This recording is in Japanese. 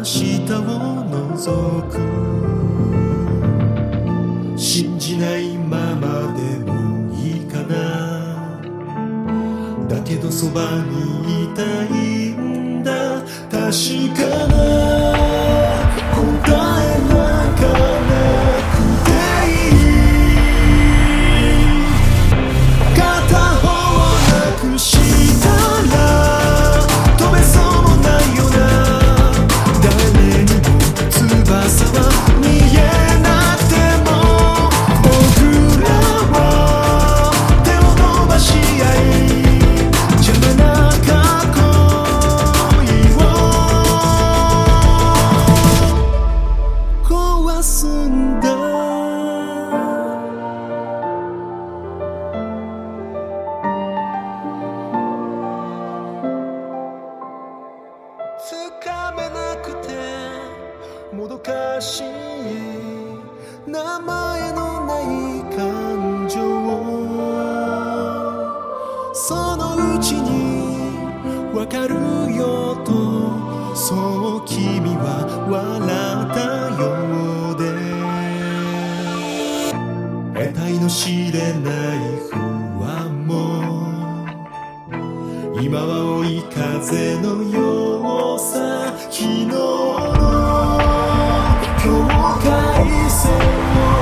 日を覗く信じないままでもいいかなだけどそばにいたいんだ確かな答えなんかなくていい片方をなくしたら飛べそうもないよな誰にも翼は見えなくても僕らは手を伸ばし合い邪魔な過去壊すんだつかめなくてもどかしい名前のない感情そのうちにわかるよとそう君は笑ったようで得体の知れない不安も今は追い風のようさ昨日の境界線を